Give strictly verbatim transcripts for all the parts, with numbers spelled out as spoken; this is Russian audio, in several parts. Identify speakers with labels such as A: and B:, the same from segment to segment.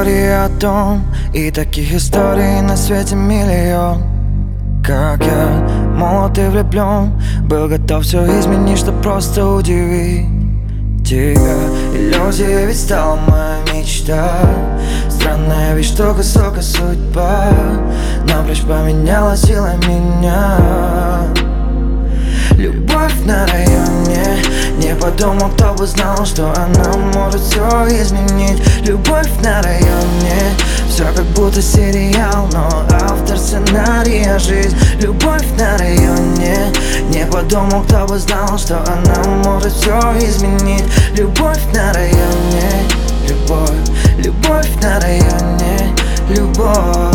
A: истории о том, и таких историй на свете миллион. Как я, молод и влюблен, был готов все изменить, чтоб просто удивить тебя. Иллюзия ведь стала моя мечта. Странная ведь штука, сука, судьба напрочь поменяла силой меня. Любовь на районе, не подумал, кто бы знал, что она может все изменить. Любовь на районе, все как будто сериал, но автор сценария жизнь. Любовь на районе, не подумал, кто бы знал, что она может все изменить. Любовь на районе, любовь, любовь на районе, любовь.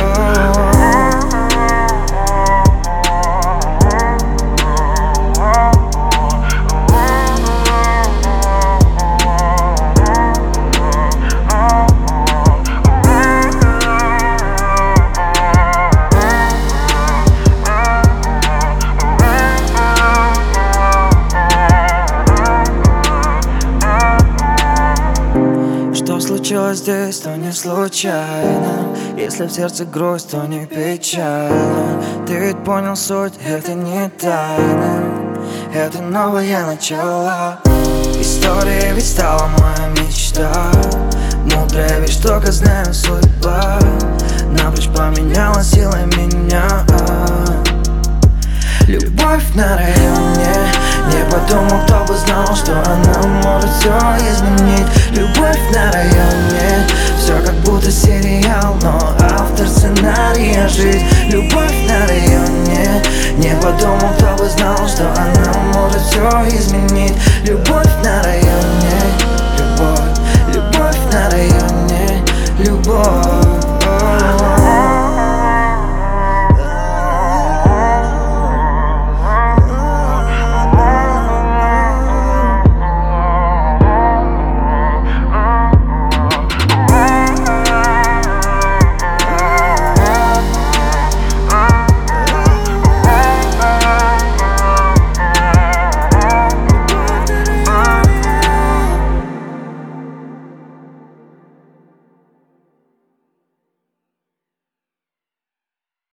A: Случилось здесь, то не случайно. Если в сердце грусть, то не печально. Ты ведь понял суть, это не тайна. Это новое начало. История ведь стала моя мечта. Мудрая ведь штука, знаю, судьба напрочь поменяла силой меня. Любовь на районе, не подумал, кто бы знал, что она может все изменить. Любовь на районе, все как будто сериал, но автор сценария жизнь. Любовь на районе, не подумал, кто бы знал, что она может все изменить. Любовь на районе.